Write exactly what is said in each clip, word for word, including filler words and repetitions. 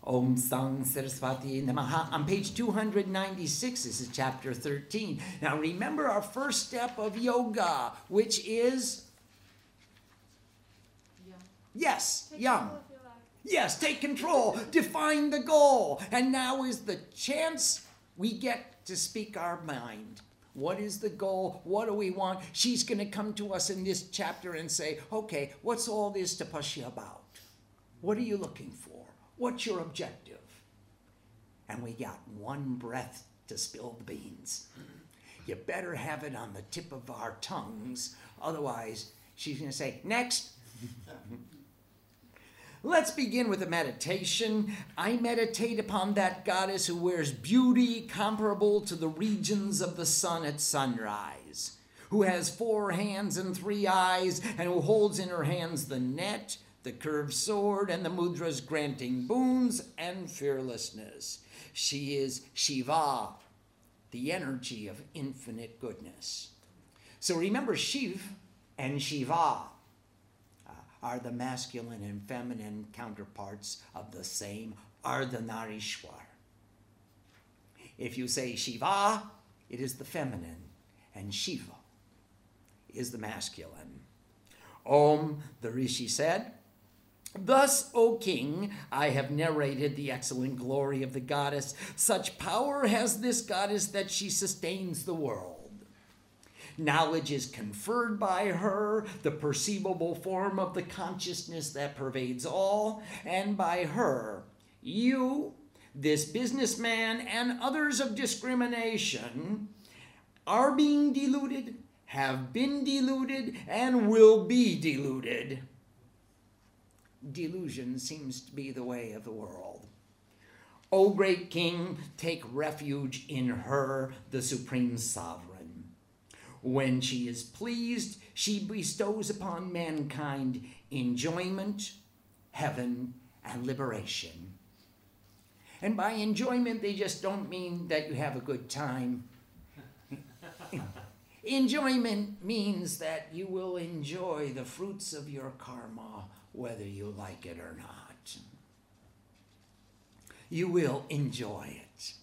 Om Sang Saraswati Namaha. On page two hundred ninety-six, this is chapter thirteen. Now remember our first step of yoga, which is? Yeah. Yes, Take yum. control of your life. Yes, take control. Define the goal. And now is the chance we get to speak our mind. What is the goal? What do we want? She's going to come to us in this chapter and say, okay, what's all this tapasya about? What are you looking for? What's your objective? And we got one breath to spill the beans. You better have it on the tip of our tongues. Otherwise, she's going to say, next. Let's begin with a meditation. I meditate upon that goddess who wears beauty comparable to the regions of the sun at sunrise, who has four hands and three eyes, and who holds in her hands the net, the curved sword, and the mudras granting boons and fearlessness. She is Shiva, the energy of infinite goodness. So remember, Shiv and Shiva are the masculine and feminine counterparts of the same Ardhanarishwar. If you say Shiva, it is the feminine, and Shiva is the masculine. Om, the Rishi said, thus, O king, I have narrated the excellent glory of the goddess. Such power has this goddess that she sustains the world. Knowledge is conferred by her, the perceivable form of the consciousness that pervades all, and by her, you, this businessman, and others of discrimination are being deluded, have been deluded, and will be deluded. Delusion seems to be the way of the world. O great king, take refuge in her, the supreme sovereign. When she is pleased, she bestows upon mankind enjoyment, heaven, and liberation. And by enjoyment, they just don't mean that you have a good time. Enjoyment means that you will enjoy the fruits of your karma, whether you like it or not. You will enjoy it.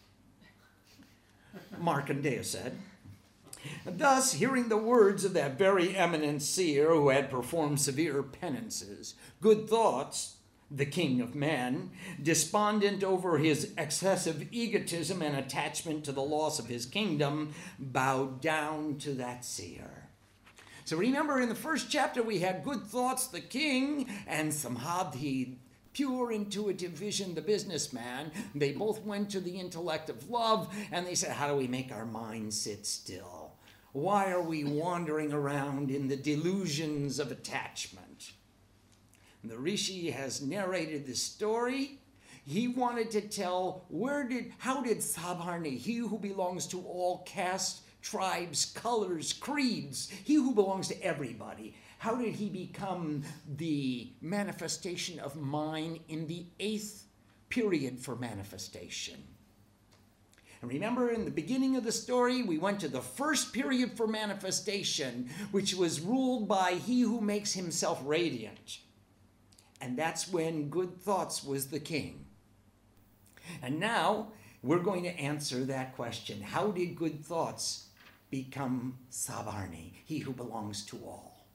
Markandeya said, thus, hearing the words of that very eminent seer who had performed severe penances, Good Thoughts, the king of men, despondent over his excessive egotism and attachment to the loss of his kingdom, bowed down to that seer. So remember, in the first chapter, we had Good Thoughts, the king, and Samadhi, pure intuitive vision, the businessman. They both went to the intellect of love, and they said, how do we make our mind sit still? Why are we wandering around in the delusions of attachment? And the Rishi has narrated this story. He wanted to tell, where did, how did Sabharni, he who belongs to all castes, tribes, colors, creeds, he who belongs to everybody, how did he become the manifestation of mine in the eighth period for manifestation? And remember, in the beginning of the story, we went to the first period for manifestation, which was ruled by he who makes himself radiant. And that's when Good Thoughts was the king. And now we're going to answer that question. How did Good Thoughts become Sabharni, he who belongs to all?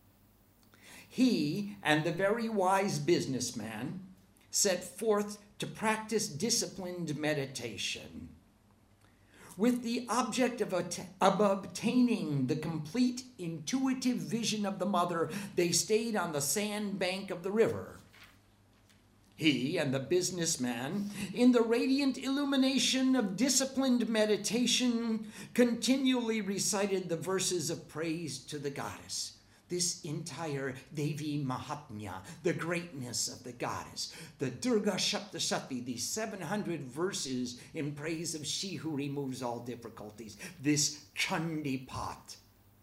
He and the very wise businessman set forth to practice disciplined meditation. With the object of, of obtaining the complete intuitive vision of the mother, they stayed on the sand bank of the river. He and the businessman, in the radiant illumination of disciplined meditation, continually recited the verses of praise to the goddess. This entire Devi Mahatmya, the greatness of the goddess, the Durga Shaptashati, these seven hundred verses in praise of she who removes all difficulties, this Chandi Pat.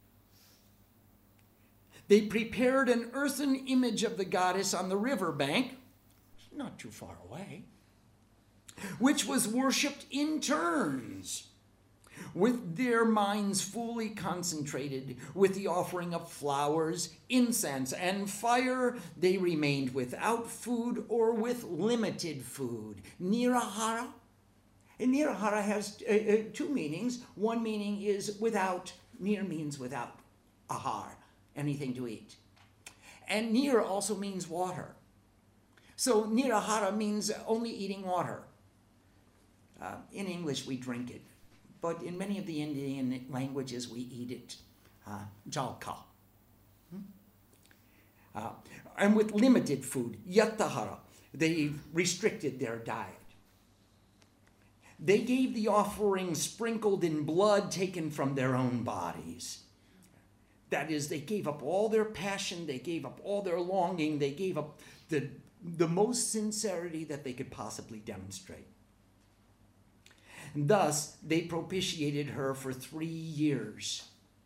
They prepared an earthen image of the goddess on the river bank, not too far away, which was worshipped in turns. with their minds fully concentrated with the offering of flowers, incense, and fire, they remained without food or with limited food. Nirahara. And nirahara has uh, uh, two meanings. One meaning is without. Nir means without. Ahar, anything to eat. And nir also means water. So nirahara means only eating water. Uh, in English, we drink it. But in many of the Indian languages, we eat it. Uh, jalka. Hmm? Uh, and with limited food, yatahara, they restricted their diet. They gave the offering sprinkled in blood taken from their own bodies. That is, they gave up all their passion, they gave up all their longing, they gave up the, the most sincerity that they could possibly demonstrate. And thus, they propitiated her for three years,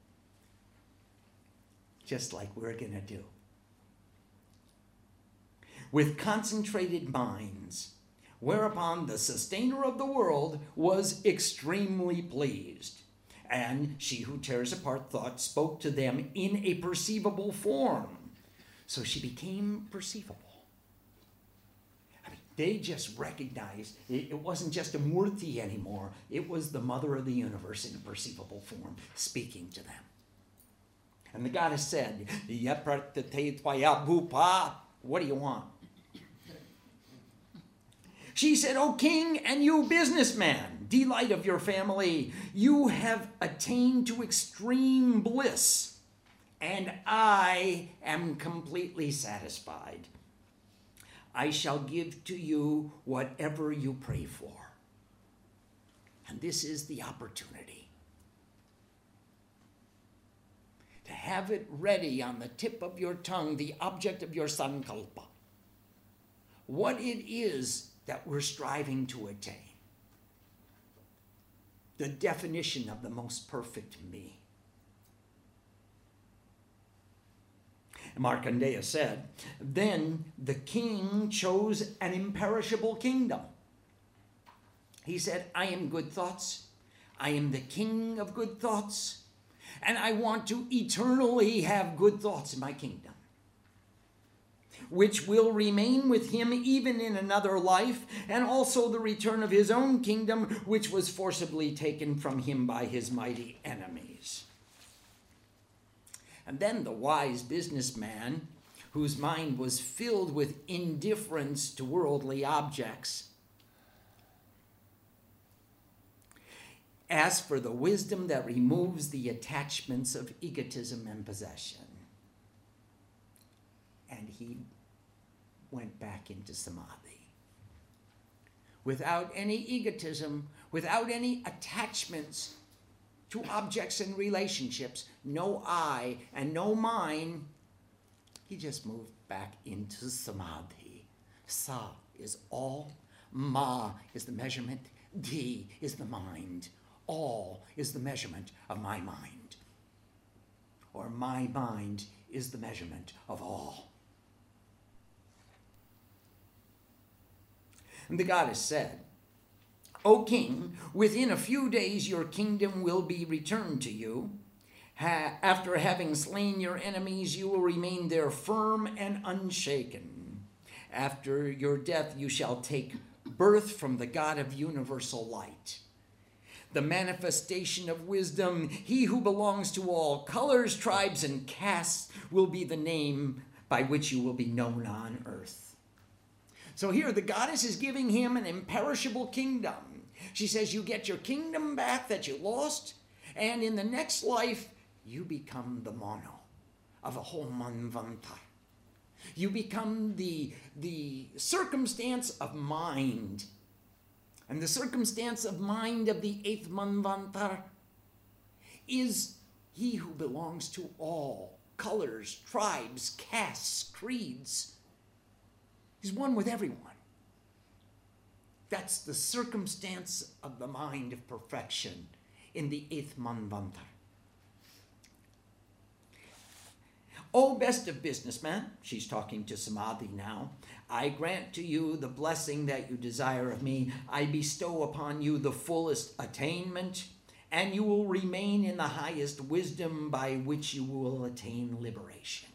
just like we're going to do. With concentrated minds, whereupon the sustainer of the world was extremely pleased. And she who tears apart thought spoke to them in a perceivable form. So she became perceivable. I mean, they just recognized it, it wasn't just a Murti anymore. It was the mother of the universe in a perceivable form speaking to them. And the goddess said, what do you want? She said, O king and you businessman, delight of your family, you have attained to extreme bliss, and I am completely satisfied. I shall give to you whatever you pray for. And this is the opportunity. To have it ready on the tip of your tongue, the object of your sankalpa. What it is that we're striving to attain. The definition of the most perfect me. Markandeya said, then the king chose an imperishable kingdom. He said, I am good thoughts. I am the king of good thoughts. And I want to eternally have good thoughts in my kingdom, which will remain with him even in another life, and also the return of his own kingdom, which was forcibly taken from him by his mighty enemies. And then the wise businessman, whose mind was filled with indifference to worldly objects, asked for the wisdom that removes the attachments of egotism and possession. And he went back into samadhi. Without any egotism, without any attachments to objects and relationships, no I and no mine, he just moved back into samadhi. Sa is all, ma is the measurement, di is the mind. All is the measurement of my mind. Or my mind is the measurement of all. And the goddess said, O king, within a few days your kingdom will be returned to you. Ha- after having slain your enemies, you will remain there firm and unshaken. After your death, you shall take birth from the God of universal light. The manifestation of wisdom, he who belongs to all colors, tribes, and castes, will be the name by which you will be known on earth. So here the goddess is giving him an imperishable kingdom. She says, you get your kingdom back that you lost, and in the next life, you become the mono of a whole manvanta. You become the, the circumstance of mind. And the circumstance of mind of the eighth manvanta is he who belongs to all colors, tribes, castes, creeds. He's one with everyone. That's the circumstance of the mind of perfection in the eighth manvanta. O best of businessmen, she's talking to Samadhi now, I grant to you the blessing that you desire of me. I bestow upon you the fullest attainment, and you will remain in the highest wisdom by which you will attain liberation.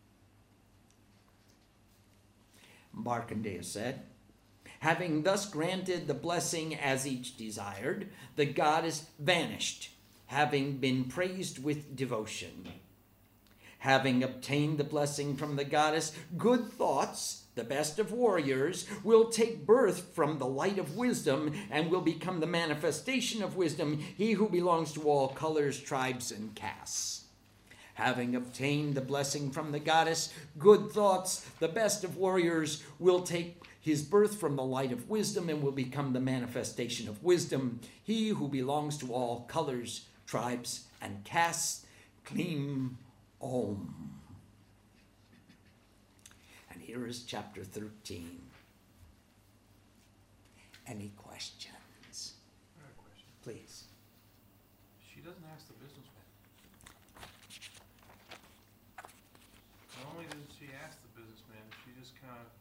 Markandeya said, having thus granted the blessing as each desired, the goddess vanished, having been praised with devotion. Having obtained the blessing from the goddess, good thoughts, the best of warriors, will take birth from the light of wisdom and will become the manifestation of wisdom, he who belongs to all colors, tribes, and castes. Having obtained the blessing from the goddess, good thoughts, the best of warriors, will take his birth from the light of wisdom and will become the manifestation of wisdom, he who belongs to all colors, tribes, and castes. Klim Om. And here is chapter thirteen. Any questions? I have a question. Please. She doesn't ask the businessman. Not only doesn't she ask the businessman, she just kind of...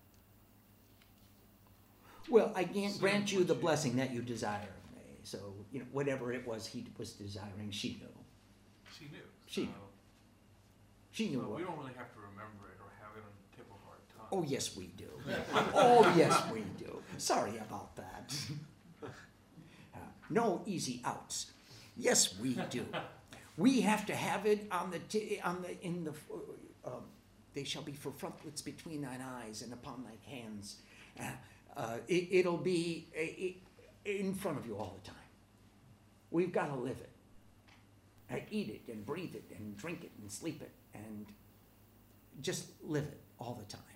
Well, I can't So grant you what the you- blessing that you desire of me. So, you know, whatever it was he was desiring, she knew. She knew. She so, knew. She knew so what. we don't really have to remember it or have it on the tip of our tongue. Oh, yes, we do. Oh, yes, we do. Sorry about that. Uh, no easy outs. Yes, we do. We have to have it on the t- on the in the. Uh, um, they shall be for frontlets between thine eyes and upon thy hands. Uh, uh, it, it'll be uh, it, in front of you all the time. We've got to live it. I eat it and breathe it and drink it and sleep it and just live it all the time.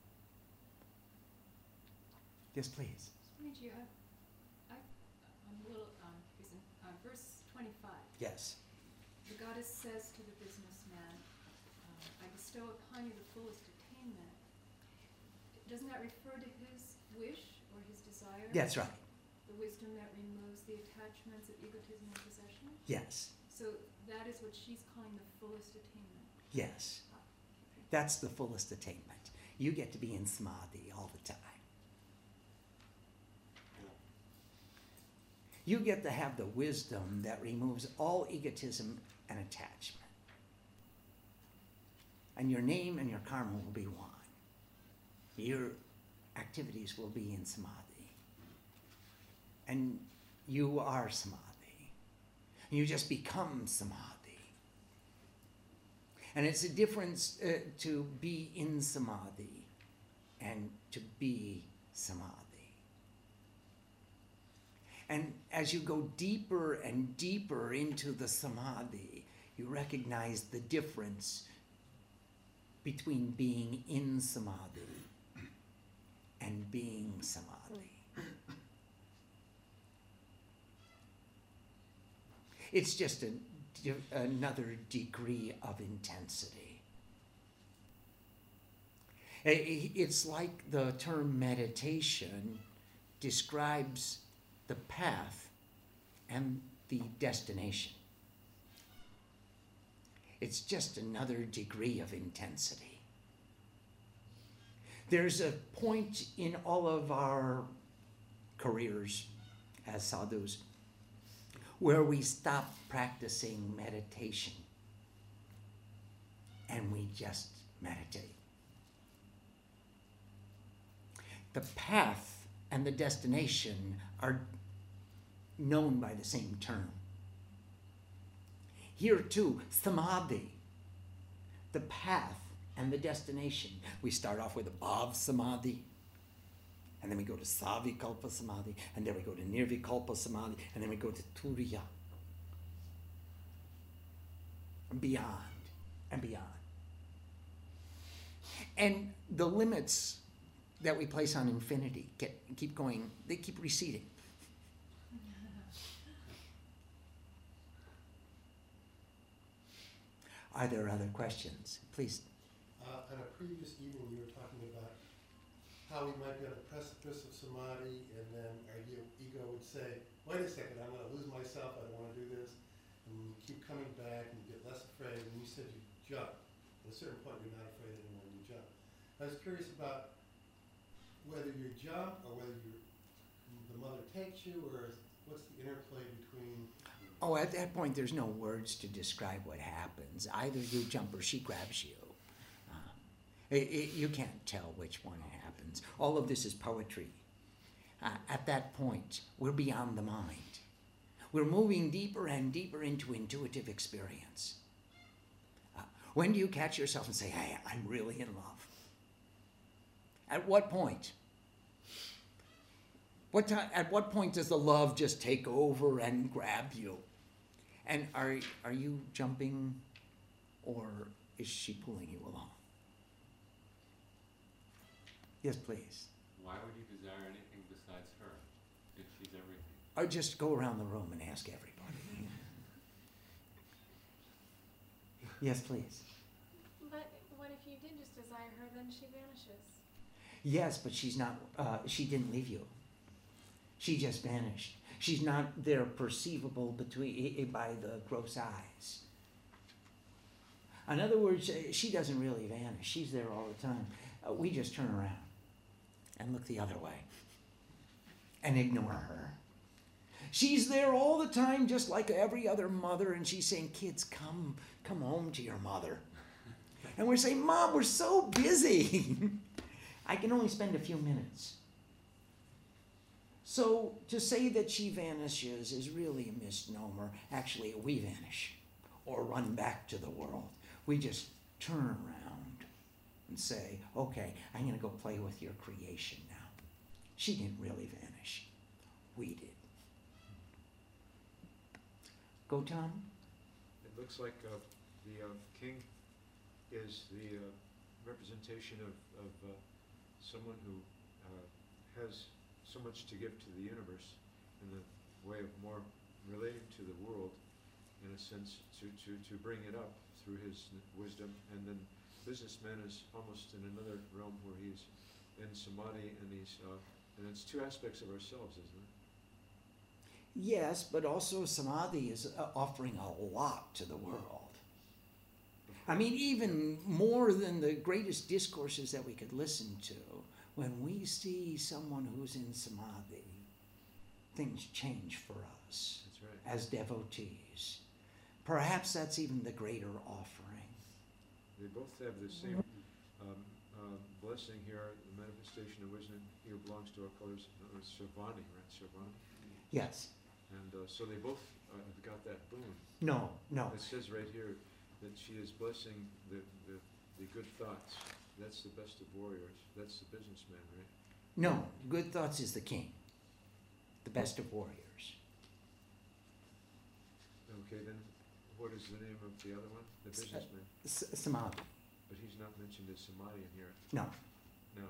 Yes, please. Swamiji, I, I, I'm a little um, confused. Uh, verse twenty-five. Yes. The goddess says to the businessman, uh, I bestow upon you the fullest attainment. Doesn't that refer to his wish or his desire? That's right. The wisdom that removes the attachments of egotism and possession? Yes. So that is what she's calling the fullest attainment. Yes. That's the fullest attainment. You get to be in samadhi all the time. You get to have the wisdom that removes all egotism and attachment. And your name and your karma will be one. Your activities will be in samadhi. And you are samadhi. You just become samadhi. And it's a difference uh, to be in samadhi and to be samadhi. And as you go deeper and deeper into the samadhi, you recognize the difference between being in samadhi and being samadhi. It's just a, another degree of intensity. It's like the term meditation describes the path and the destination. It's just another degree of intensity. There's a point in all of our careers as sadhus where we stop practicing meditation and we just meditate. The path and the destination are known by the same term. Here too, samadhi, the path and the destination. We start off with a bhav samadhi, and then we go to savikalpa samadhi, and then we go to nirvikalpa samadhi, and then we go to turiya. And beyond, and beyond. And the limits that we place on infinity get, keep going, they keep receding. Are there other questions? Please. Uh, at a previous evening, you were talking about how we might be on the precipice of samadhi, and then our ego, ego would say, wait a second, I'm going to lose myself, I don't want to do this. And you keep coming back, and you get less afraid, and you said you jump. At a certain point, you're not afraid anymore, and you jump. I was curious about whether you jump, or whether you the mother takes you, or what's the interplay between Oh, at that point, there's no words to describe what happens. Either you jump or she grabs you. Uh, it, it, you can't tell which one happens. All of this is poetry. Uh, at that point, we're beyond the mind. We're moving deeper and deeper into intuitive experience. Uh, when do you catch yourself and say, hey, I'm really in love? At what point? What time, at what point does the love just take over and grab you? And are, are you jumping, or is she pulling you along? Yes, please. Why would you desire anything besides her if she's everything? Or just go around the room and ask everybody. Yes, please. But what if you did just desire her, then she vanishes? Yes, but she's not, uh, she didn't leave you. She just vanished. She's not there perceivable between, by the gross eyes. In other words, she doesn't really vanish. She's there all the time. Uh, we just turn around and look the other way and ignore her. She's there all the time, just like every other mother, and she's saying, kids, come, come home to your mother. And we're saying, Mom, we're so busy. I can only spend a few minutes. So to say that she vanishes is really a misnomer. Actually, we vanish or run back to the world. We just turn around and say, okay, I'm going to go play with your creation now. She didn't really vanish. We did. Go, Tom. It looks like uh, the uh, king is the uh, representation of, of uh, someone who uh, has so much to give to the universe in the way of more relating to the world, in a sense, to, to, to bring it up through his wisdom. And then businessman is almost in another realm where he's in samadhi, and he's uh, and it's two aspects of ourselves, isn't it? Yes, but also samadhi is uh, offering a lot to the world. I mean, even more than the greatest discourses that we could listen to, when we see someone who's in samadhi, things change for us. That's right. As devotees. Perhaps that's even the greater offering. They both have the same um, uh, blessing here, the manifestation of wisdom here belongs to our colors, uh, Sarvani, right? Sarvani? Yes. And uh, so they both uh, have got that boon. No, no. It says right here that she is blessing the, the, the good thoughts. That's the best of warriors. That's the businessman, right? No, good thoughts is the king. The best of warriors. Okay, then what is the name of the other one? The S- businessman. S- samadhi. But he's not mentioned as samadhi in here. No. No.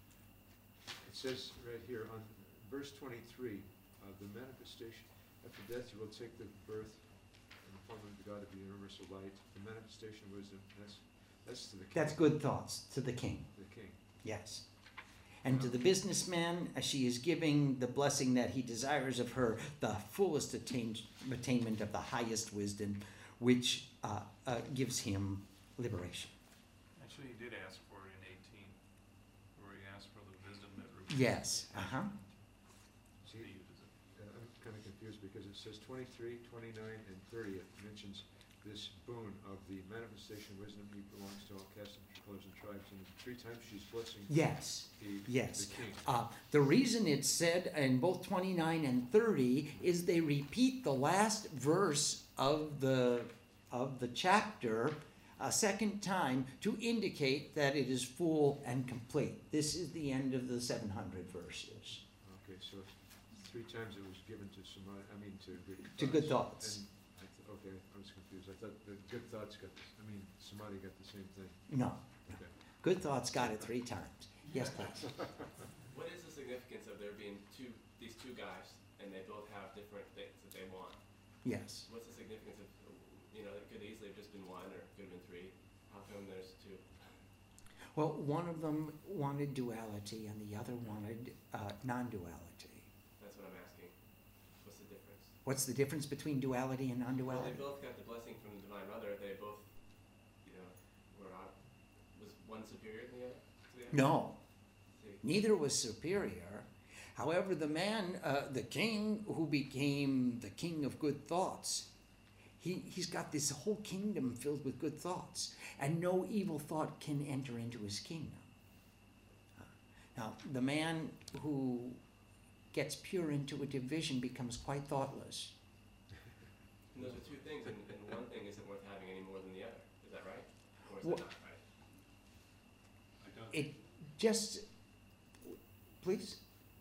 It says right here on verse twenty-three, uh, the manifestation, after death you will take the birth in the form of the God of the universal light. The manifestation of wisdom, that's, that's to the king. That's good thoughts to the king. The king. Yes. And to the businessman, uh, she is giving the blessing that he desires of her, the fullest attain- attainment of the highest wisdom, which uh, uh, gives him liberation. Actually, he did ask for it in eighteen, where he asked for the wisdom that removes. Yes. Uh-huh. See, uh, I'm kind of confused because it says twenty-three, twenty-nine, and thirty. It mentions this boon of the manifestation wisdom. He belongs to all castes and colors and tribes, and three times she's blessing Yes. the, Yes. the king. Uh, the reason it's said in both twenty-nine and thirty is they repeat the last verse of the of the chapter a second time to indicate that it is full and complete. This is the end of the seven hundred verses. Okay, so three times it was given to Samadhi, I mean to good thoughts. To good thoughts. And I th- okay, I was confused. I thought the good thoughts got, this- I mean, Samadhi got the same thing. No. Okay. Good thoughts got it three times. Yes, please. What is the significance of there being two, these two guys, and they both have different things that they want? Yes. What's the significance of, you know, it could easily have just been one, or it could have been three. How come there's two? Well, one of them wanted duality and the other wanted uh, non-duality. That's what I'm asking. What's the difference? What's the difference between duality and Well, non-duality? they both got the blessing from the Divine Mother. They both, you know, were out. Was one superior than the other? To the other? No. See, Neither was superior. However, the man, uh, the king who became the king of good thoughts, He, he's got this whole kingdom filled with good thoughts, and no evil thought can enter into his kingdom. Now, the man who gets pure intuitive vision becomes quite thoughtless. And those are two things, and, and one thing isn't worth having any more than the other. Is that right? Or is Well- that not right? I don't. It just, please?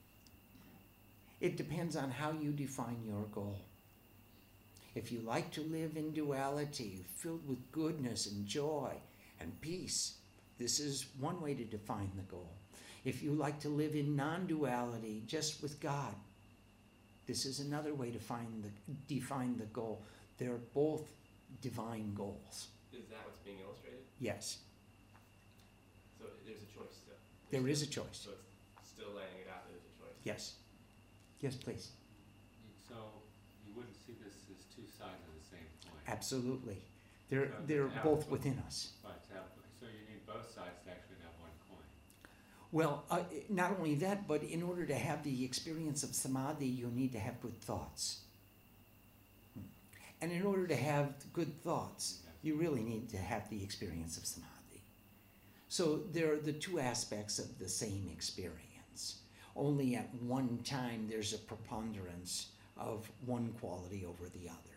It depends on how you define your goal. If you like to live in duality, filled with goodness and joy and peace, this is one way to define the goal. If you like to live in non-duality, just with God, this is another way to find the, define the goal. They're both divine goals. Is that what's being illustrated? Yes, So there's a choice still. there There's is a still- choice. So it's still laying it out that there's a choice. Yes. Yes, please. So you wouldn't see this as two sides of the same coin. Absolutely. They're, So they're to have both both- within us. Right, to have- so you need both sides to actually have one coin. Well, uh, not only that, but in order to have the experience of samadhi, you need to have good thoughts. Hmm. And in order to have good thoughts, you really need to have the experience of samadhi. So they're the two aspects of the same experience. Only at one time there's a preponderance of one quality over the other.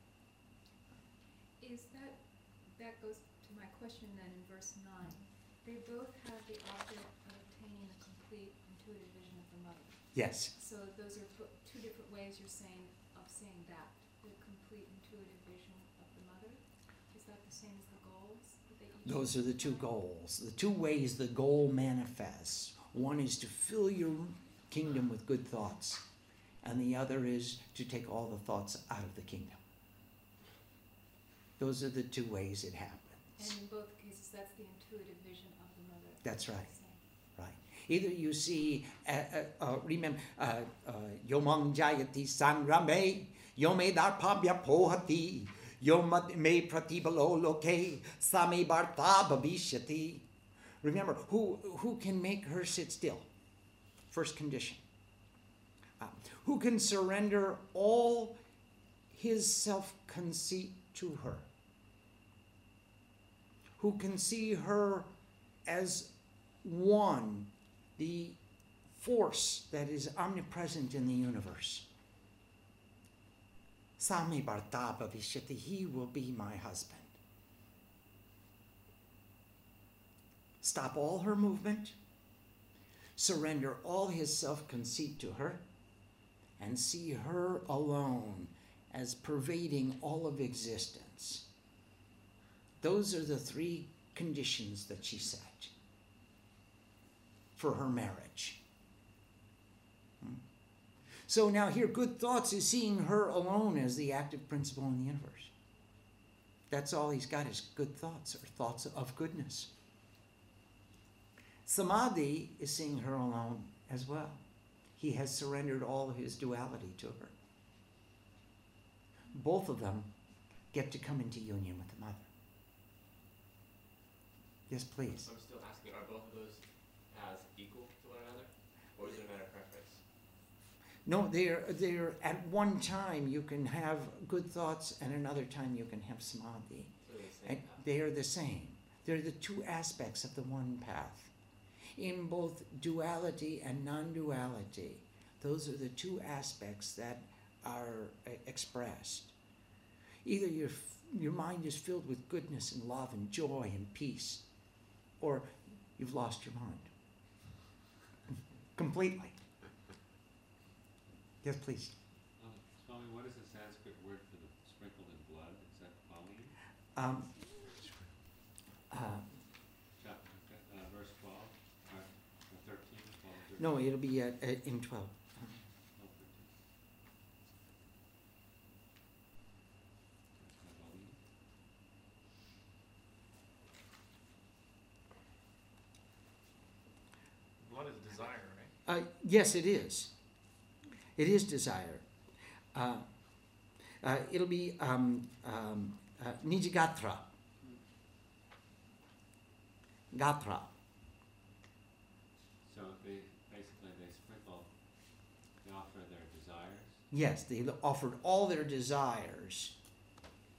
Is that, that goes to my question then in verse nine. They both have the object of obtaining a complete intuitive vision of the mother. Yes, So those are bo- two different ways you're saying, of saying that, the complete intuitive vision of the mother? Is that the same as the goals that they each? those are the two goals. The two ways the goal manifests. One is to fill your kingdom with good thoughts, and the other is to take all the thoughts out of the kingdom. Those are the two ways it And happens. in both cases, that's the intuitive vision of the mother. That's right. Same. Right. Either you see, uh, uh, uh, remember, uh, uh, Yomang Jayati Sangrame, Yome Darpabhya Pohati, Yom Me Pratibalo Loke, Same Barta Bhavishyati. Remember, who, who can make her sit still? First condition. Uh, who can surrender all his self-conceit to her? Who can see her as one, the force that is omnipresent in the universe? Same Bharta Bhavishyati, he will be my husband. Stop all her movement, surrender all his self-conceit to her, and see her alone as pervading all of existence. Those are the three conditions that she set for her marriage. Hmm. So now here, good thoughts is seeing her alone as the active principle in the universe. That's all he's got is good thoughts, or thoughts of goodness. Samadhi is seeing her alone as well. He has surrendered all of his duality to her. Both of them get to come into union with the mother. Yes, please. I'm still asking, are both of those paths equal to one another? Or is there a matter of preference? No, they're, they're at one time you can have good thoughts, and another time you can have samadhi. So they're the same And path. they are the same. They're the two aspects of the one path. In both duality and non-duality, those are the two aspects that are uh, expressed. Either your, your mind is filled with goodness and love and joy and peace, or you've lost your mind. Completely. Yes, please. Um, Swami, what is the Sanskrit word for the sprinkled in blood? Is that pali? Um, uh, Chap- uh, verse twelve, uh, thirteen, twelve, thirteen? no, it'll be uh, uh, in twelve. twelve, thirteen. That's pali. Blood is desire, right? Uh, yes, it is. It is desire. Uh, uh, it'll be um, um, uh, Nijigatra. Gatra. So they, basically they sprinkle, they offer their desires. Yes, they offered all their desires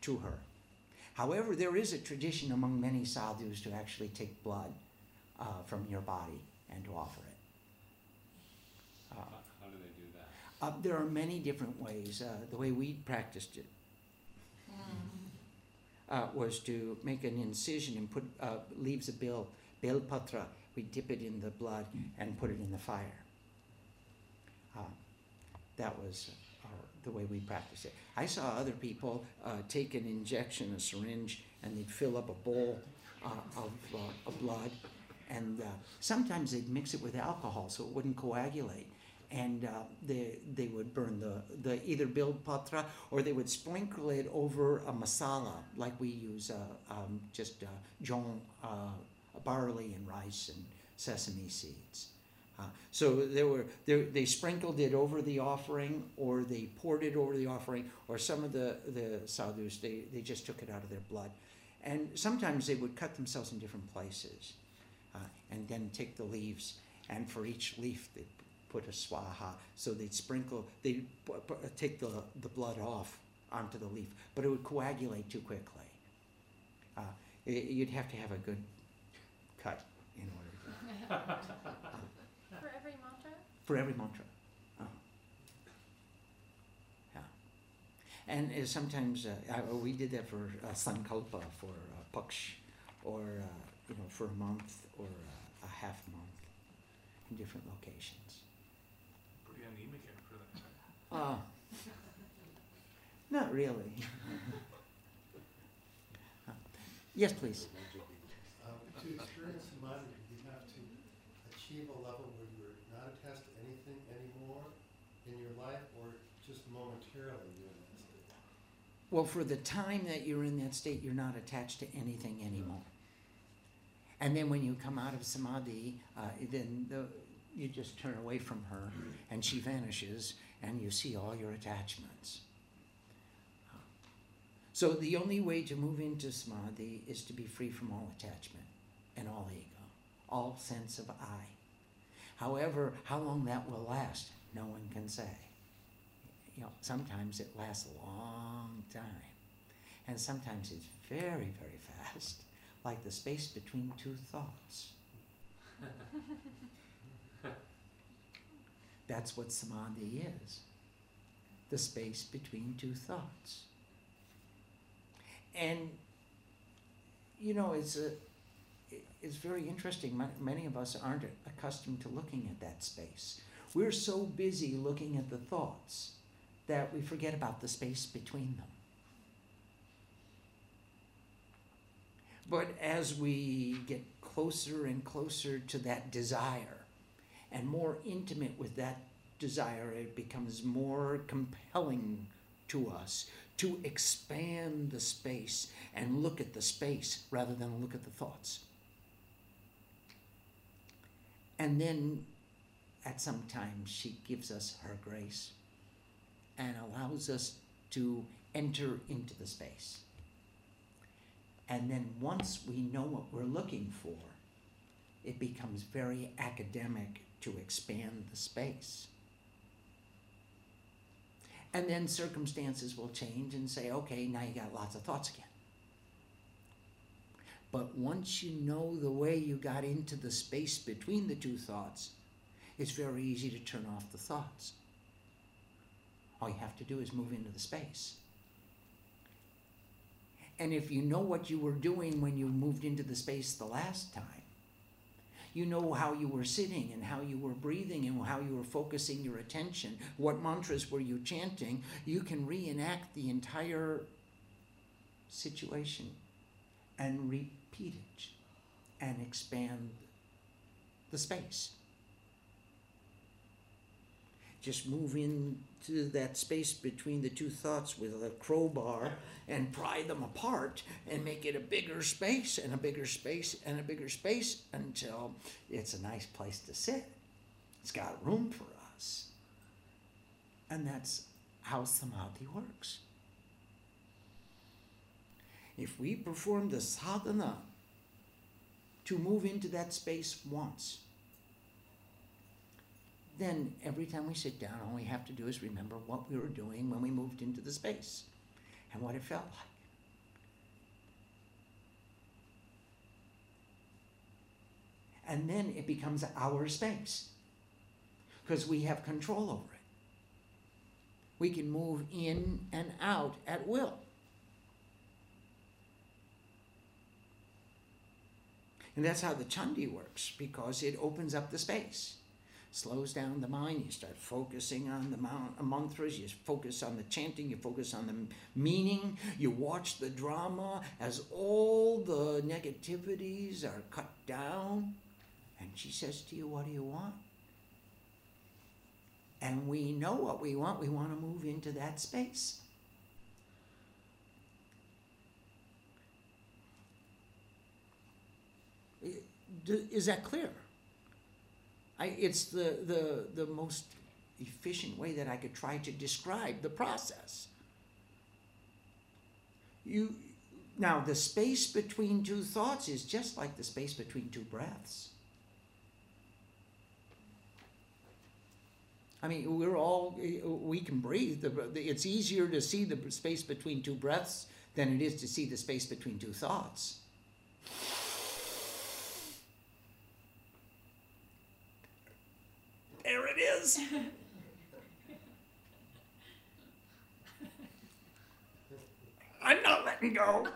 to her. However, there is a tradition among many sadhus to actually take blood uh, from your body and to offer it. Uh, How, how do they do that? uh, there are many different ways. Uh, the way we practiced it uh, was to make an incision and put uh, leaves of bil, bel patra. We dip it in the blood and put it in the fire. Uh, that was uh, the way we practiced it. I saw other people uh, take an injection, a syringe, and they'd fill up a bowl uh, of, uh, of blood, and uh, sometimes they'd mix it with alcohol so it wouldn't coagulate. And uh, they they would burn the, the either bil patra, or they would sprinkle it over a masala like we use, uh, um, just uh, jong, uh, barley and rice and sesame seeds. Uh, so they were they, they sprinkled it over the offering, or they poured it over the offering, or some of the, the sadhus, they, they just took it out of their blood. And sometimes they would cut themselves in different places uh, and then take the leaves, and for each leaf they put a swaha. So they'd sprinkle, they'd pu- pu- take the, the blood off onto the leaf, but it would coagulate too quickly. Uh, it, you'd have to have a good cut in order to, For every mantra? for every mantra. Uh, yeah. And uh, sometimes uh, I, we did that for uh, sankalpa, for uh, paksh, or uh, you know, for a month or uh, a half month in different locations. Pretty anemic after that. Uh, not really. Uh, yes, please. Um, to experience samadhi, you have to achieve a level where you're not attached to anything anymore in your life, or just momentarily you're in that state? Well, for the time that you're in that state, you're not attached to anything anymore. And then when you come out of samadhi, uh, then the, you just turn away from her, and she vanishes, and you see all your attachments. So the only way to move into samadhi is to be free from all attachment and all ego, all sense of I. However, how long that will last, no one can say. You know, sometimes it lasts a long time, and sometimes it's very, very fast, like the space between two thoughts. That's what samadhi is, the space between two thoughts. And, you know, it's a, it's very interesting. Many of us aren't accustomed to looking at that space. We're so busy looking at the thoughts that we forget about the space between them. But as we get closer and closer to that desire, and more intimate with that desire, it becomes more compelling to us to expand the space and look at the space rather than look at the thoughts. And then at some time she gives us her grace and allows us to enter into the space. And then once we know what we're looking for, it becomes very academic to expand the space. And then circumstances will change and say, okay, now you got lots of thoughts again. But once you know the way you got into the space between the two thoughts, it's very easy to turn off the thoughts. All you have to do is move into the space. And if you know what you were doing when you moved into the space the last time, you know how you were sitting and how you were breathing and how you were focusing your attention, what mantras were you chanting, you can reenact the entire situation and repeat it and expand the space. Just move into that space between the two thoughts with a crowbar and pry them apart and make it a bigger space and a bigger space and a bigger space until it's a nice place to sit. It's got room for us. And that's how samadhi works. If we perform the sadhana to move into that space once, then every time we sit down, all we have to do is remember what we were doing when we moved into the space and what it felt like. and then it becomes our space because we have control over it. We can move in and out at will. And that's how the Chandi works, because it opens up the space, slows down the mind. You start focusing on the mount, mantras, you focus on the chanting, you focus on the meaning, you watch the drama as all the negativities are cut down. And she says to you, what do you want? And we know what we want. We want to move into that space. Is that clear? I, it's the, the, the most efficient way that I could try to describe the process. You, now, the space between two thoughts is just like the space between two breaths. I mean, we're all, we can breathe. It's easier to see the space between two breaths than it is to see the space between two thoughts. There it is. I'm not letting go.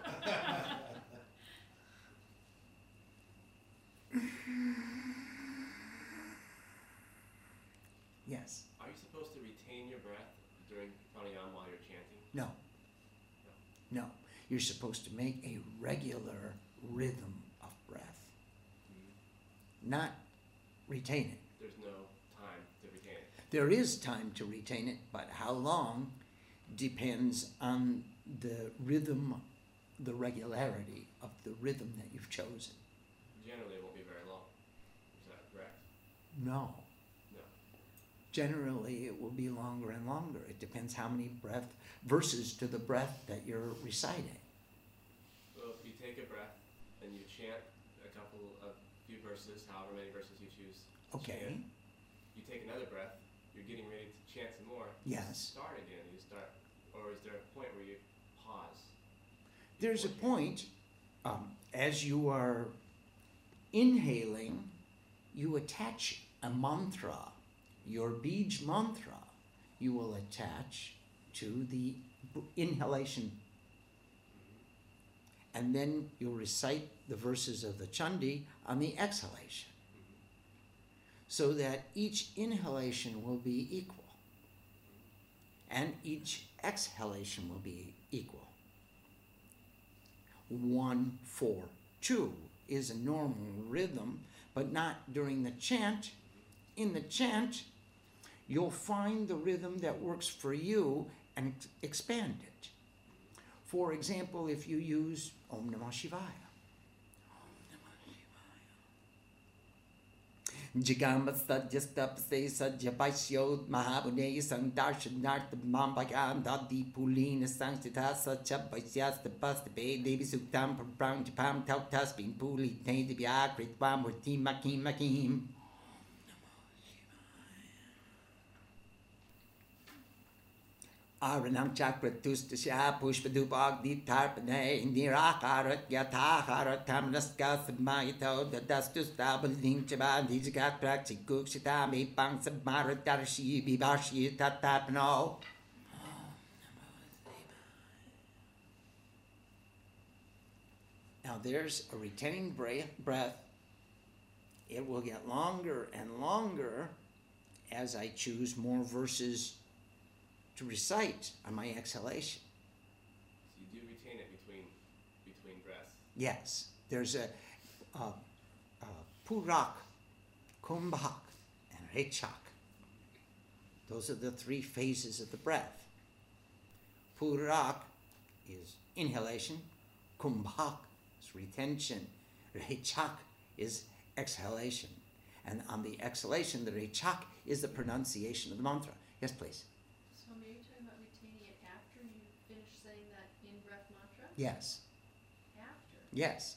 Yes. Are you supposed to retain your breath during pranayama while you're chanting? No. No. You're supposed to make a regular rhythm of breath. Mm-hmm. Not retain it. There's no time to retain it. There is time to retain it, but how long depends on the rhythm, the regularity of the rhythm that you've chosen. Generally, it won't be very long. Is that correct? No. No. Generally, it will be longer and longer. It depends how many breath verses to the breath that you're reciting. So if you take a breath and you chant a couple of few verses, however many verses you choose to Okay. chant, you take another breath, you're getting ready to chant some more. Yes. Start again. You start, or is there a point where you pause? There's a before point, um, as you are inhaling, you attach a mantra, your Bij mantra, you will attach to the inhalation. And then you'll recite the verses of the Chandi on the exhalation, so that each inhalation will be equal and each exhalation will be equal. One, four, two is a normal rhythm, but not during the chant. In the chant, you'll find the rhythm that works for you and ex- expand it. For example, if you use Om Namah Shivaya. Jigamba Sadyastap Se Sadyapasyo Mahabune Sandarshanartha Mambhagam Dadi Pulina Sankstita Satyapasyas the Pastape Devi Suktam Prang Japam Tautas Bin Puli Tainti Biakrit Wamurti Makim Makim. Aranam Chakratustasya Pushpadubag Ditarpane Nirakarat Yatakarat Tamnaska Samayito Dadastus Dabaling Chaban Dijagat Praksi Kukshitami Bang Samarat Darshi Bibashi Tatapno. Now there's a retaining breath. It will get longer and longer as I choose more verses to recite on my exhalation. So you do retain it between between breaths. Yes, there's a, a, a Purak, Kumbhak, and Rechak. Those are the three phases of the breath. Purak is inhalation, Kumbhak is retention, Rechak is exhalation. And on the exhalation, the Rechak is the pronunciation of the mantra. Yes, please. So maybe you're talking about retaining it after you finish saying that in-breath mantra? Yes. After? Yes.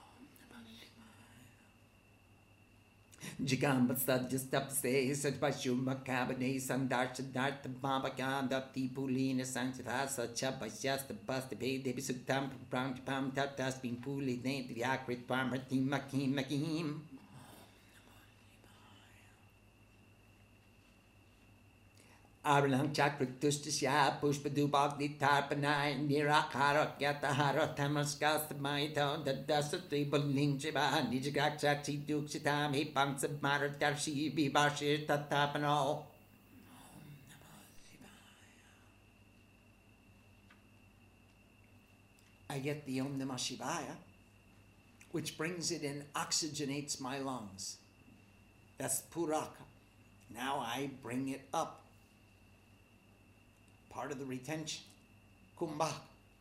Jigamba Sadyastap Se Sajpashuma Kabane Sandarshadartha Mambhagam Dati Pulina Sankstita Satyapasyas the Pastape Devi Suktam Prang Japam Tatas Bin Puli Nainti Vyakrit Wamurti Makim Makim. Aranang Chakritustisya Pushpadubak Nitarpanai Nirakara Yatahara Tamaskastamaito Dadasatri Baling Shiba Nijagak Chakti Duksitam Hipang Sabmara Darshi Bibashir Tatapano. I get the Om Namah Shivaya, which brings it and oxygenates my lungs. That's Puraka. Now I bring it up. Part of the retention. Kumbha.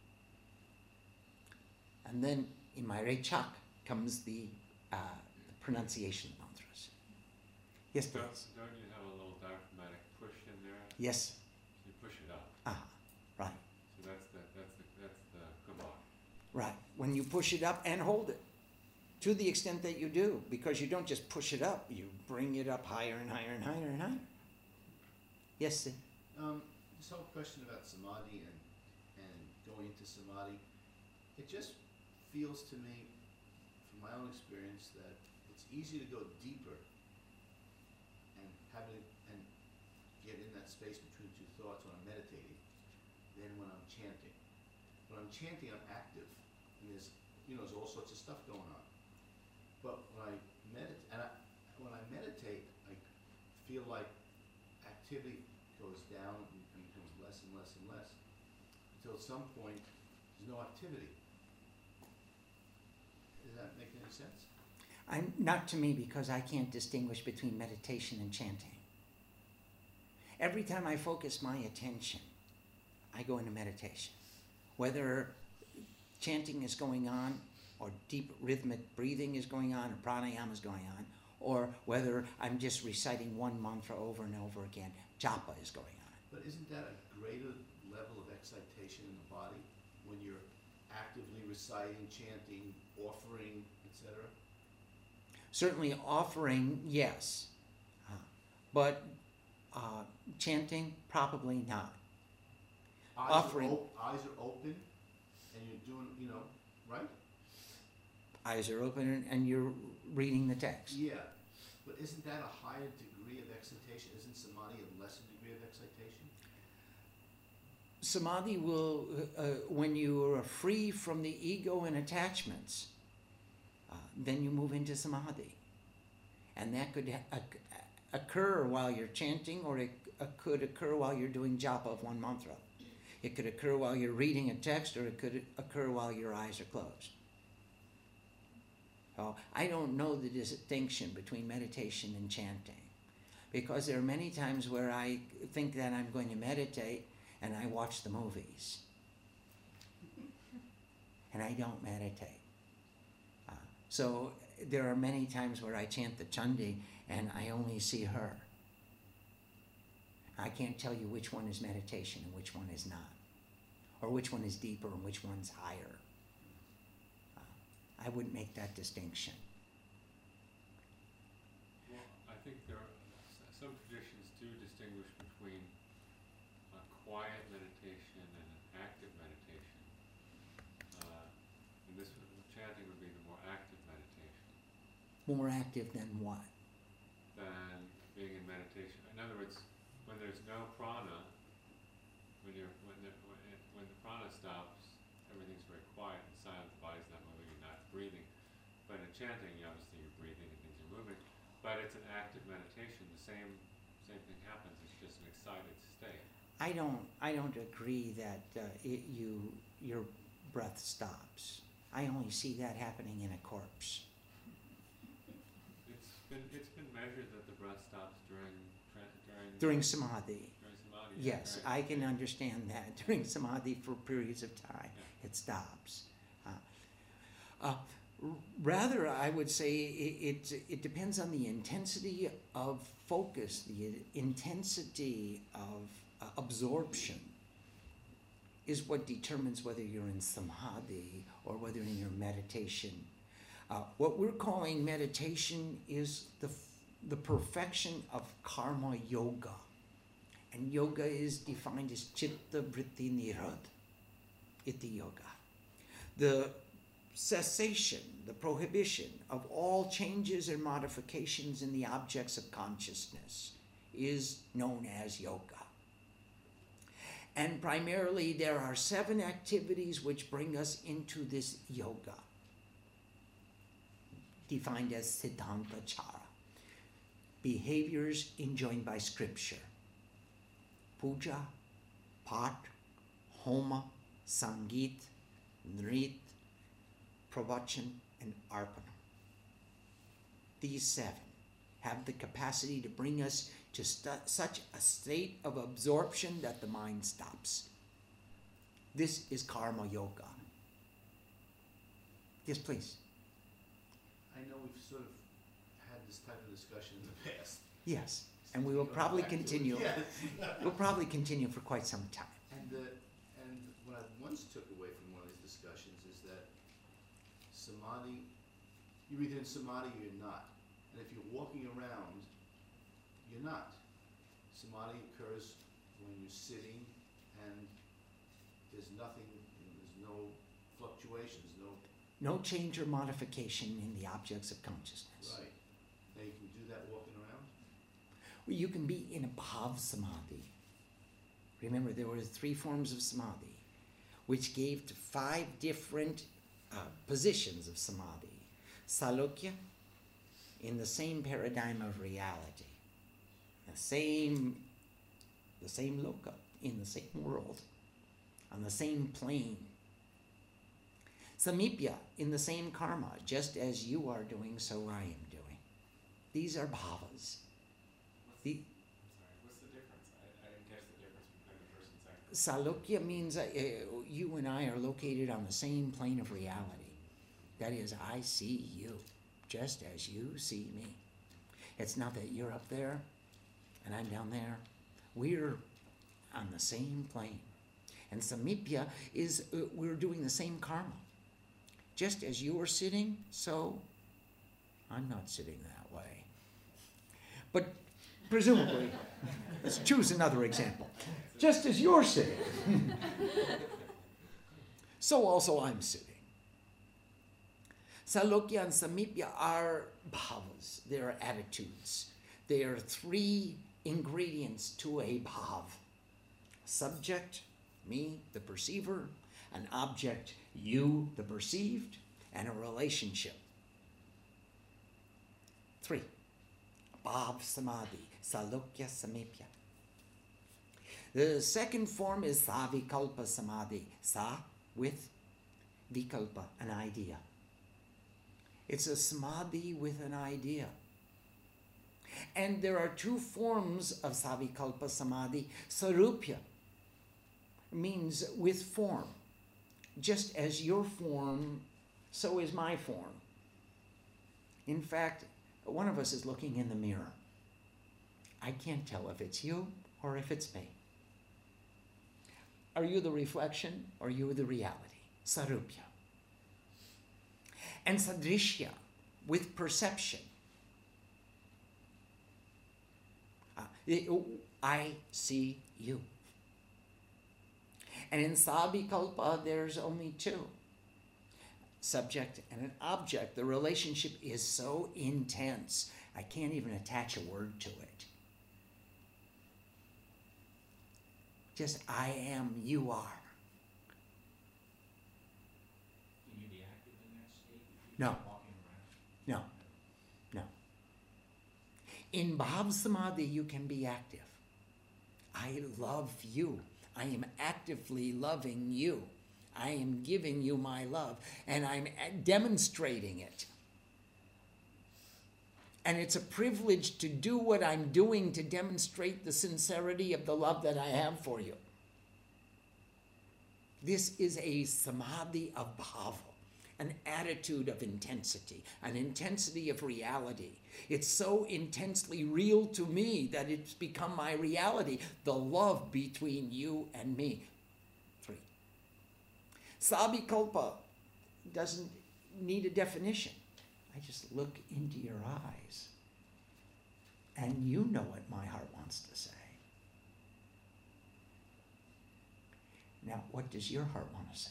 And then in my Rechak comes the, uh, the pronunciation mantras. Yes, please. Don't, don't you have a little diaphragmatic push in there? Yes. You push it up. Ah, right. So that's the, that's the, that's the kumar. Right. When you push it up and hold it. To the extent that you do. Because you don't just push it up. You bring it up higher and higher and higher and higher. Yes, sir. Um, this whole question about samadhi and, and going into samadhi, it just feels to me, from my own experience, that it's easier to go deeper and have it and get in that space between two thoughts when I'm meditating than when I'm chanting. When I'm chanting, I'm active, and there's you know there's all sorts of stuff going on. But when I meditate, and I, when I meditate, I feel like activity goes down and, and becomes less and less and less until at some point there's no activity. Does that make any sense? I'm not to me because I can't distinguish between meditation and chanting. Every time I focus my attention, I go into meditation. Whether chanting is going on, or deep rhythmic breathing is going on, or pranayama is going on, or whether I'm just reciting one mantra over and over again, japa is going on. But isn't that a greater level of excitation in the body when you're actively reciting, chanting, offering, et cetera? Certainly offering, yes. Uh, but uh, chanting, probably not. Eyes Offering. Are op- eyes are open, and you're doing, you know, right? Eyes are open and, and you're reading the text. Yeah. But isn't that a higher degree of excitation? Isn't samadhi a lesser degree of excitation? Samadhi will, uh, when you are free from the ego and attachments, uh, then you move into samadhi. And that could ha- occur while you're chanting, or it uh, could occur while you're doing japa of one mantra. It could occur while you're reading a text, or it could occur while your eyes are closed. So I don't know the distinction between meditation and chanting, because there are many times where I think that I'm going to meditate and I watch the movies. And I don't meditate. Uh, so there are many times where I chant the Chandi and I only see her. I can't tell you which one is meditation and which one is not, or which one is deeper and which one's higher. Uh, I wouldn't make that distinction. Well, I think there are, some traditions do distinguish between a quiet meditation and an active meditation. Uh, and this would, chanting would be the more active meditation More active than what? than being in meditation. In other words, when there's no prana, when you're when the, when, it, when the prana stops, everything's very quiet and silent. The body's not moving, you're not breathing. But in chanting, obviously you're breathing and things are moving. But it's an active meditation. The same same thing happens. It's just an excited state. I don't. I don't agree that uh, it, you your breath stops. I only see that happening in a corpse. It's been it's been measured that the breath stops during tra- during During samadhi, during samadhi. yeah, yes, during- I can understand that. During samadhi, for periods of time, Yeah. it stops. Uh, uh, r- rather, I would say it, it it depends on the intensity of focus, the intensity of uh, absorption is what determines whether you're in samadhi or whether in your meditation. Uh, what we're calling meditation is the, f- the perfection of karma yoga. And yoga is defined as chitta vritti nirod, iti yoga. The cessation, the prohibition of all changes or modifications in the objects of consciousness is known as yoga. And primarily, there are seven activities which bring us into this yoga, defined as Siddhanta Chara. Behaviors enjoined by scripture: puja, pat, homa, sangeet, nrit, pravachan, and arpana. These seven have the capacity to bring us to stu- such a state of absorption that the mind stops. This is karma yoga. Yes, please. I know we've sort of had this type of discussion in the past. Yes, and we will Going probably back to it, continue. yes. We'll probably continue for quite some time. And, uh, and what I once took away from one of these discussions is that samadhi, you're either in samadhi or you're not. And if you're walking around, you're not. Samadhi occurs when you're sitting and there's nothing, there's no fluctuations, no, No change or modification in the objects of consciousness. right. Now you can do that walking around? Well, you can be in a bhav samadhi. Remember, there were three forms of samadhi, which gave to five different uh, positions of samadhi. Salokya, in the same paradigm of reality, the same, the same loka, in the same world, on the same plane. Samipya, in the same karma, just as you are doing, so I am doing. These are bhavas. What's, The, I'm sorry, what's the difference? I, I didn't catch the difference between the first and second. Salokya means uh, uh, you and I are located on the same plane of reality. That is, I see you, just as you see me. It's not that you're up there and I'm down there. We're on the same plane. And samipya is uh, we're doing the same karma. Just as you are sitting, so I'm not sitting that way. But presumably, let's choose another example. Just as you're sitting, so also I'm sitting. Salokya and Samipya are bhavas, they are attitudes. They are three ingredients to a bhav. Subject, me, the perceiver, an object, you, the perceived, and a relationship. Three. Bhav samadhi, salokya samipya. The second form is savikalpa samadhi. Sa, with, vikalpa, an idea. It's a samadhi with an idea. And there are two forms of savikalpa samadhi. Sarupya means with form. Just as your form, so is my form. In fact, one of us is looking in the mirror. I can't tell if it's you or if it's me. Are you the reflection or are you the reality? Sarupya. And sadrishya, with perception. Uh, I see you. And in savikalpa, there's only two. Subject and an object. The relationship is so intense, I can't even attach a word to it. Just I am, you are. Can you be active in that state? If No. you're walking around? No. No. In Bhav Samadhi, you can be active. I love you. I am actively loving you. I am giving you my love, and I'm demonstrating it. And it's a privilege to do what I'm doing to demonstrate the sincerity of the love that I have for you. This is a samadhi of bhava, an attitude of intensity, an intensity of reality. It's so intensely real to me that it's become my reality, the love between you and me. Three. Savikalpa doesn't need a definition. I just look into your eyes, and you know what my heart wants to say. Now, what does your heart want to say?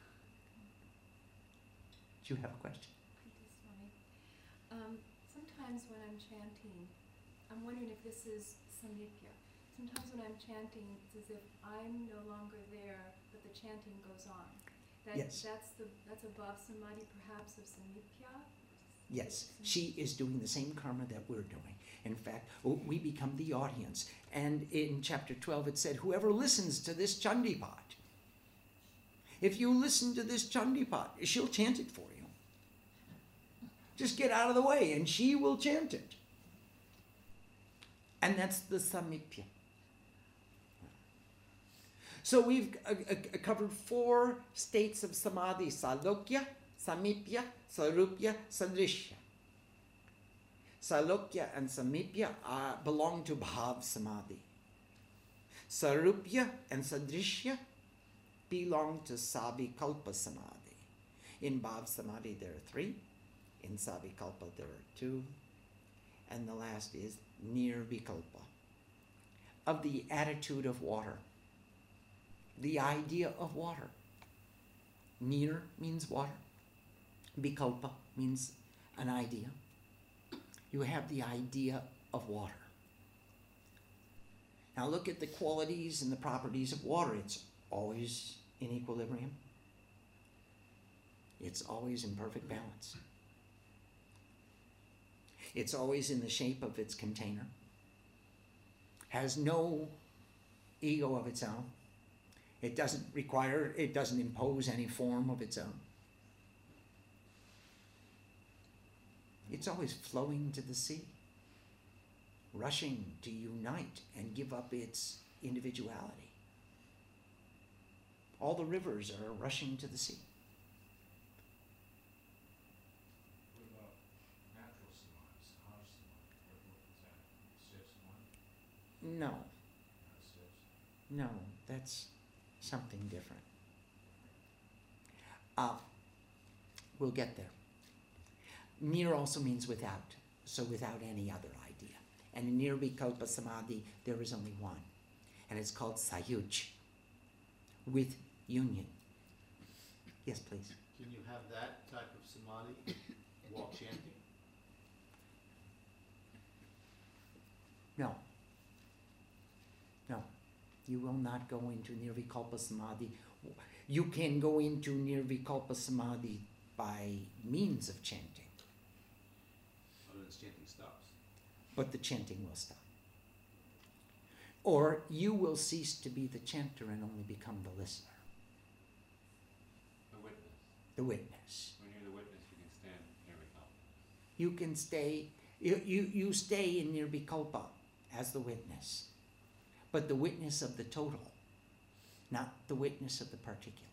Do you have a question? This one. Um, sometimes when I'm chanting, I'm wondering if this is samipya. sometimes when I'm chanting, it's as if I'm no longer there, but the chanting goes on. That, Yes. That's the that's above samadhi, perhaps of samipya. Yes, she is doing the same karma that we're doing. In fact, we become the audience. And in chapter twelve, it said, whoever listens to this Chandipat, if you listen to this Chandipat, she'll chant it for you. Just get out of the way and she will chant it. And that's the samipya. So we've uh, uh, covered four states of samadhi: salokya, samipya, sarupya, sadrishya. Salokya and samipya are, belong to bhav samadhi. Sarupya and sadrishya belong to savikalpa samadhi. In bhav samadhi there are three. In savikalpa there are two. And the last is nirvikalpa, of the attitude of water, the idea of water. Nir means water. Vikalpa means an idea. You have the idea of water. Now look at the qualities and the properties of water. It's always in equilibrium. It's always in perfect balance. It's always in the shape of its container. Has no ego of its own. It doesn't require, it doesn't impose any form of its own. It's always flowing to the sea, rushing to unite and give up its individuality. All the rivers are rushing to the sea. What about natural samadhi, Sahaj samadhi? What, what is that? Six one? No, Not six. no, that's something different. Uh, we'll get there. Nir also means without, so without any other idea. And in Nirvikalpa Samadhi, there is only one. And it's called Sayuj, with union. Yes, please. Can you have that type of samadhi while chanting? No. No. You will not go into Nirvikalpa Samadhi. You can go into Nirvikalpa Samadhi by means of chanting. Other than chanting stops. But the chanting will stop. Or you will cease to be the chanter and only become the listener, The witness. the witness. When you're the witness, you can stand nirvikalpa. You can stay, you, you, you stay in Nirvikalpa as the witness, but the witness of the total, not the witness of the particular.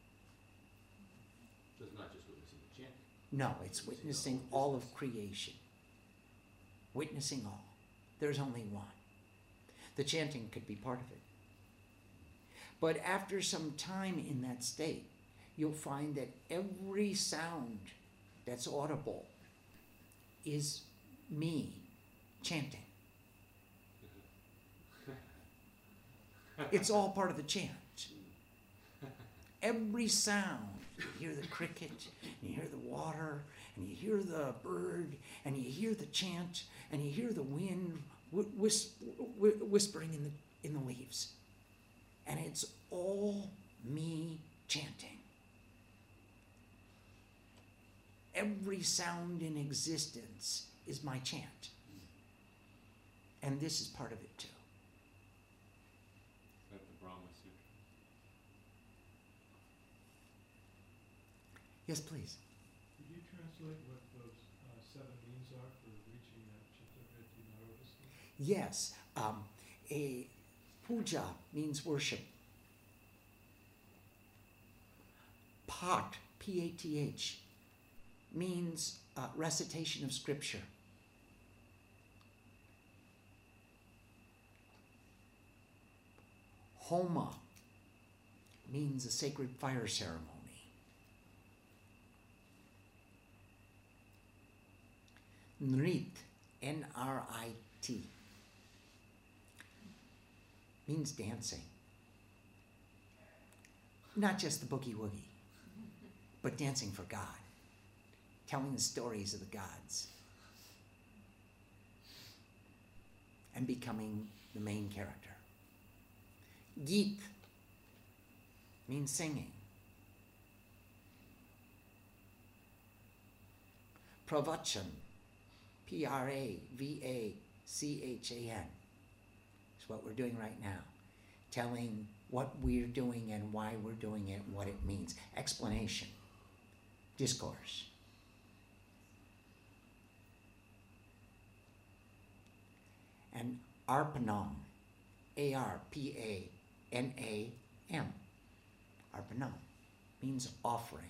So it's not just witnessing the chanting. No, it's witnessing all of creation. Witnessing all. There's only one. The chanting could be part of it. But after some time in that state, you'll find that every sound that's audible is me chanting. It's all part of the chant. Every sound, you hear the cricket, and you hear the water, and you hear the bird, and you hear the chant, and you hear the wind whis- whispering in the, in the leaves. And it's all me chanting. Every sound in existence is my chant. And this is part of it too. Is that the Brahma Sutra? Yes, please. Could you translate what those uh, seven means are for reaching that Chitta-vritti Nirodha state? Yes. Um, a puja means worship. Path, P A T H, means uh, recitation of scripture. Homa means a sacred fire ceremony. Nrit, N R I T, means dancing. Not just the boogie woogie, but dancing for God, telling the stories of the gods, and becoming the main character. Geet means singing. Pravachan, P R A V A C H A N, is what we're doing right now. Telling what we're doing and why we're doing it, what it means. Explanation. Discourse. And Arpanam, A R P A N A M, Arpanam, means offering.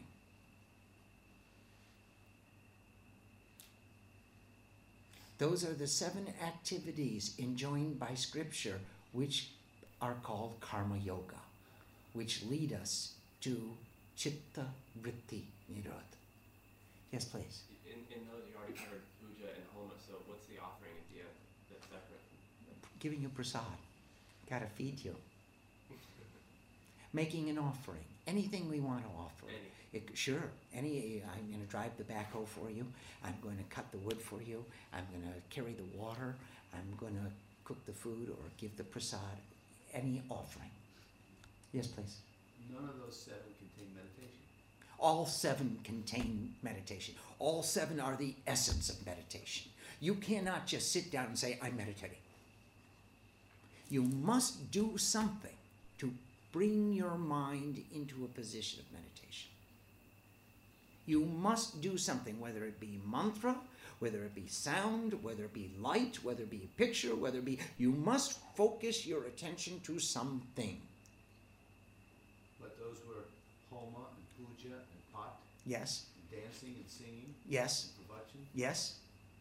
Those are the seven activities enjoined by Scripture which are called Karma Yoga, which lead us to Chitta Vritti Nirodha. Yes, please. In, in those, you already covered puja and homa, so what's the offering at the end that's separate? Giving you prasad. Gotta feed you. Making an offering. Anything we want to offer. Any. It, sure. Any. I'm going to drive the backhoe for you. I'm going to cut the wood for you. I'm going to carry the water. I'm going to cook the food or give the prasad. Any offering. Yes, please. None of those seven contain meditation. All seven contain meditation. All seven are the essence of meditation. You cannot just sit down and say, I'm meditating. You must do something to bring your mind into a position of meditation. You must do something, whether it be mantra, whether it be sound, whether it be light, whether it be a picture, whether it be, you must focus your attention to something. But those were homa and puja and pat, Yes, and dancing and singing, yes, and pravachan. yes.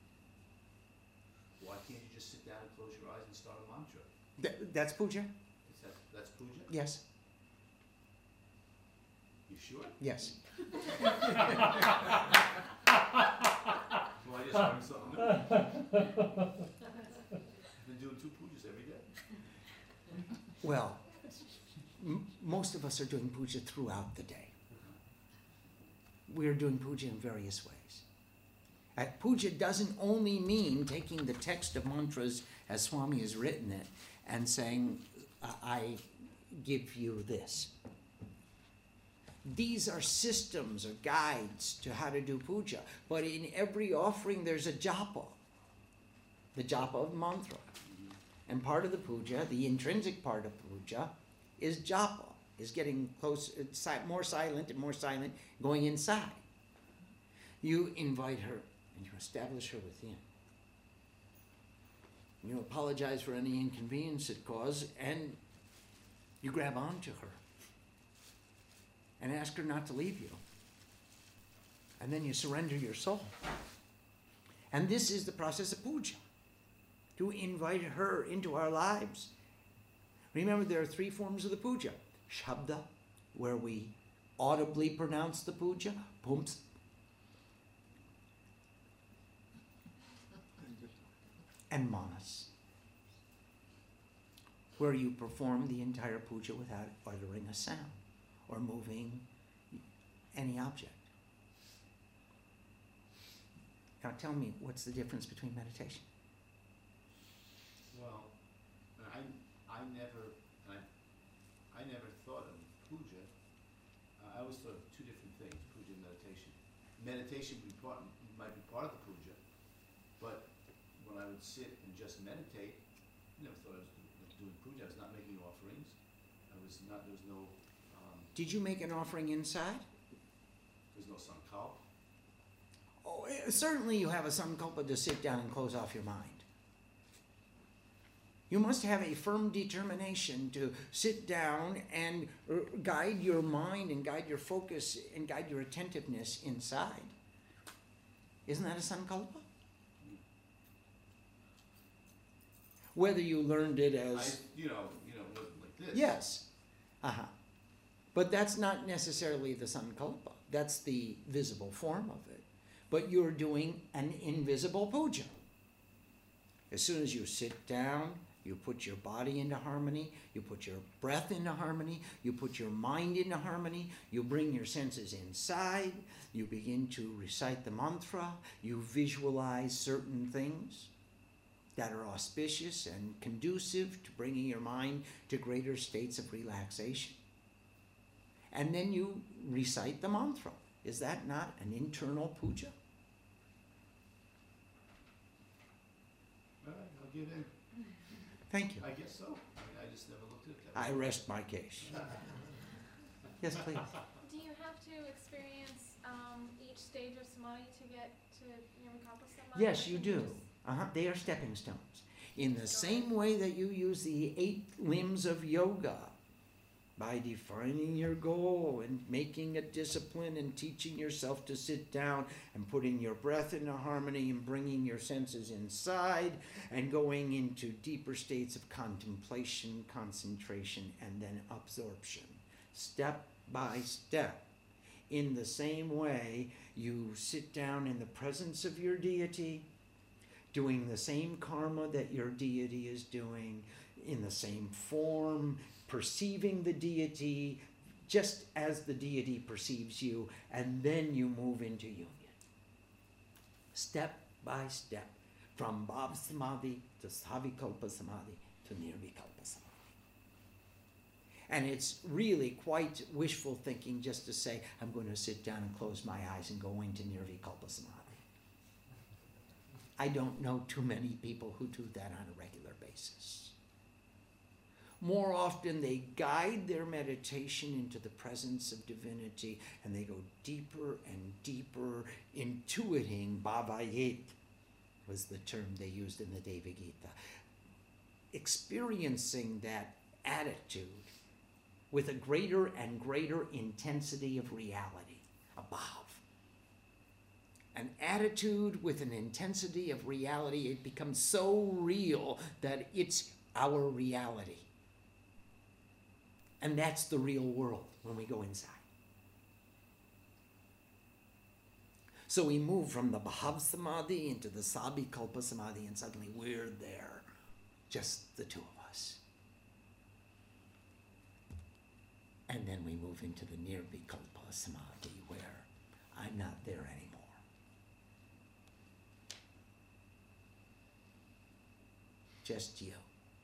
Why can't you just sit down and close your eyes and start a mantra? Th- that's puja? Is that, that's puja? Yes, You sure? yes. Well, I just learned something new. I've been doing two pujas every day. Well, m- most of us are doing puja throughout the day. We are doing puja in various ways. Uh, puja doesn't only mean taking the text of mantras as Swami has written it and saying, I give you this. These are systems or guides to how to do puja. But in every offering, there's a japa, the japa of mantra. And part of the puja, the intrinsic part of puja, is japa, is getting close, it's si- more silent and more silent, going inside. You invite her and you establish her within. You apologize for any inconvenience it caused, and you grab onto her and ask her not to leave you. And then you surrender your soul. And this is the process of puja, to invite her into our lives. Remember, there are three forms of the puja. Shabda, where we audibly pronounce the puja. Pumps. And manas, where you perform the entire puja without uttering a sound or moving any object. Now tell me, what's the difference between meditation? Well, I, I never, I, I never thought of puja. Uh, I always thought of two different things, puja and meditation. Meditation would be part, might be part of the puja, but when I would sit and just meditate, I never thought I was do- doing puja. I was not making offerings. I was not, there was no, um, Did you make an offering inside? there was no sankalp. Oh, eh, certainly you have a sankalpa to sit down and close off your mind. You must have a firm determination to sit down and uh, guide your mind and guide your focus and guide your attentiveness inside. Isn't that a sankalpa? Whether you learned it as... I, you know, you know, like this. Yes. Uh-huh. But that's not necessarily the sankalpa. That's the visible form of it. But you're doing an invisible puja. As soon as you sit down, you put your body into harmony, you put your breath into harmony, you put your mind into harmony, you bring your senses inside, you begin to recite the mantra, you visualize certain things. that are auspicious and conducive to bringing your mind to greater states of relaxation. And then you recite the mantra. Is that not an internal puja? All right, I'll give in. Thank you. I guess so. I mean, I just never looked at it that I way. rest my case. Yes, please. Do you have to experience um, each stage of samadhi to get to nirvikalpa samadhi? Yes, you Or can do. just- Uh-huh. They are stepping stones. In the same way that you use the eight limbs of yoga by defining your goal and making a discipline and teaching yourself to sit down and putting your breath into harmony and bringing your senses inside and going into deeper states of contemplation, concentration, and then absorption, step by step. In the same way, you sit down in the presence of your deity, doing the same karma that your deity is doing, in the same form, perceiving the deity just as the deity perceives you, and then you move into union. Step by step, from Bhav Samadhi to Savikalpa Samadhi to Nirvikalpa Samadhi. And it's really quite wishful thinking just to say, I'm going to sit down and close my eyes and go into Nirvikalpa Samadhi. I don't know too many people who do that on a regular basis. More often, they guide their meditation into the presence of divinity, and they go deeper and deeper, intuiting, bhavayet was the term they used in the Deva Gita, experiencing that attitude with a greater and greater intensity of reality, above. An attitude with an intensity of reality, it becomes so real that it's our reality. And that's the real world when we go inside. So we move from the Bhav Samadhi into the Savikalpa Samadhi, and suddenly we're there, just the two of us. And then we move into the Nirvikalpa Samadhi, where I'm not there anymore. Just you.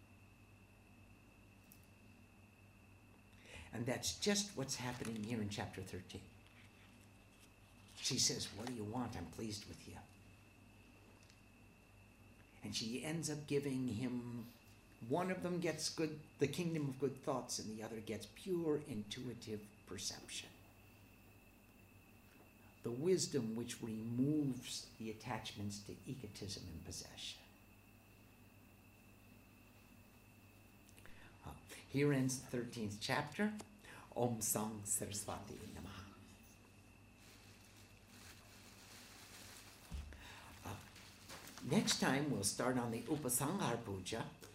And that's just what's happening here in chapter thirteen. She says, what do you want? I'm pleased with you. And she ends up giving him, one of them gets good, the kingdom of good thoughts, and the other gets pure intuitive perception. The wisdom which removes the attachments to egotism and possession. Here ends the thirteenth chapter. Om Sang Saraswati Namaha. Uh, next time we'll start on the Upasanghar Puja.